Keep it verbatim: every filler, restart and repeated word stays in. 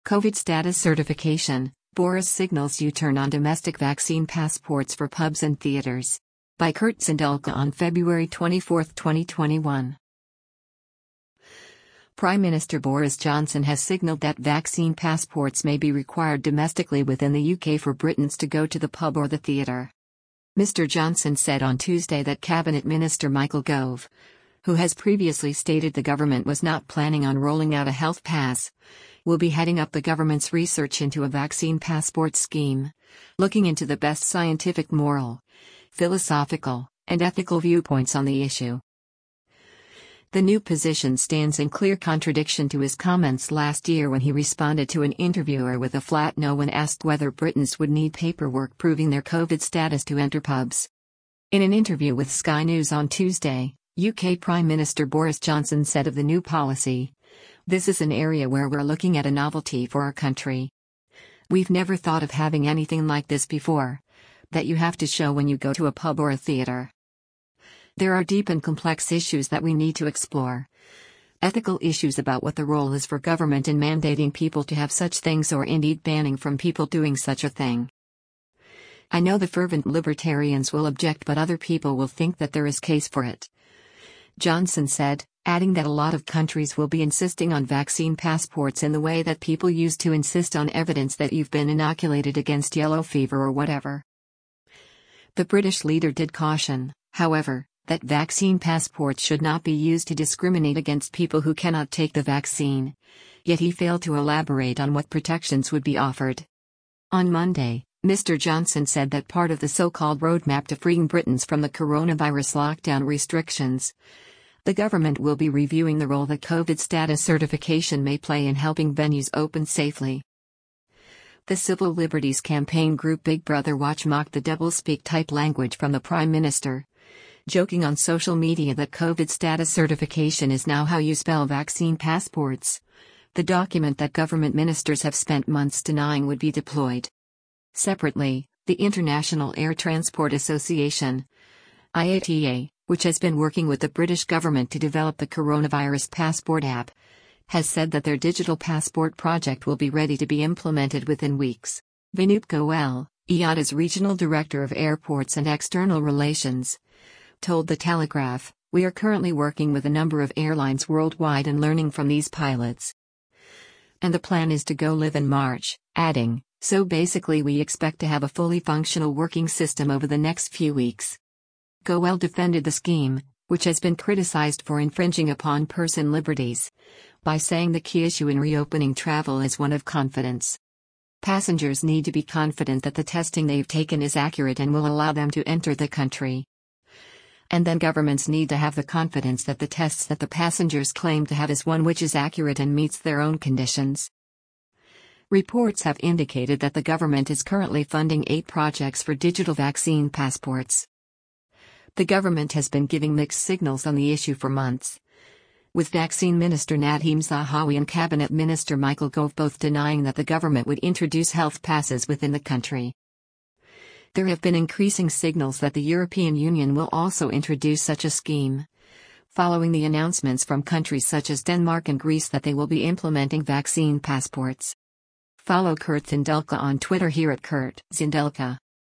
COVID status certification, Boris signals U-turn on domestic vaccine passports for pubs and theaters. By Kurt Zindulka on February twenty-fourth, twenty twenty-one. Prime Minister Boris Johnson has signaled that vaccine passports may be required domestically within the U K for Britons to go to the pub or the theatre. Mister Johnson said on Tuesday that Cabinet Minister Michael Gove, who has previously stated the government was not planning on rolling out a health pass, will be heading up the government's research into a vaccine passport scheme, looking into the best scientific, moral, philosophical, and ethical viewpoints on the issue. The new position stands in clear contradiction to his comments last year when he responded to an interviewer with a flat no when asked whether Britons would need paperwork proving their COVID status to enter pubs. In an interview with Sky News on Tuesday, U K Prime Minister Boris Johnson said of the new policy, "This is an area where we're looking at a novelty for our country. We've never thought of having anything like this before, that you have to show when you go to a pub or a theatre. There are deep and complex issues that we need to explore. Ethical issues about what the role is for government in mandating people to have such things or indeed banning from people doing such a thing. I know the fervent libertarians will object, but other people will think that there is case for it," Johnson said, adding that a lot of countries will be insisting on vaccine passports in the way that people used to insist on evidence that you've been inoculated against yellow fever or whatever. The British leader did caution, however, that vaccine passports should not be used to discriminate against people who cannot take the vaccine, yet he failed to elaborate on what protections would be offered. On Monday, Mister Johnson said that part of the so-called roadmap to freeing Britons from the coronavirus lockdown restrictions, the government will be reviewing the role that COVID status certification may play in helping venues open safely. The civil liberties campaign group Big Brother Watch mocked the doublespeak type language from the Prime Minister, joking on social media that COVID status certification is now how you spell vaccine passports, the document that government ministers have spent months denying would be deployed. Separately, the International Air Transport Association, I A T A, which has been working with the British government to develop the coronavirus passport app, has said that their digital passport project will be ready to be implemented within weeks. Vineet Goel, I A T A's Regional Director of Airports and External Relations, told The Telegraph, "We are currently working with a number of airlines worldwide and learning from these pilots. And the plan is to go live in March," adding, "So basically we expect to have a fully functional working system over the next few weeks." Goel defended the scheme, which has been criticized for infringing upon person liberties, by saying the key issue in reopening travel is one of confidence. Passengers need to be confident that the testing they've taken is accurate and will allow them to enter the country. And then governments need to have the confidence that the tests that the passengers claim to have is one which is accurate and meets their own conditions. Reports have indicated that the government is currently funding eight projects for digital vaccine passports. The government has been giving mixed signals on the issue for months, with Vaccine Minister Nadhim Zahawi and Cabinet Minister Michael Gove both denying that the government would introduce health passes within the country. There have been increasing signals that the European Union will also introduce such a scheme, following the announcements from countries such as Denmark and Greece that they will be implementing vaccine passports. Follow Kurt Zindulka on Twitter here at Kurt Zindulka.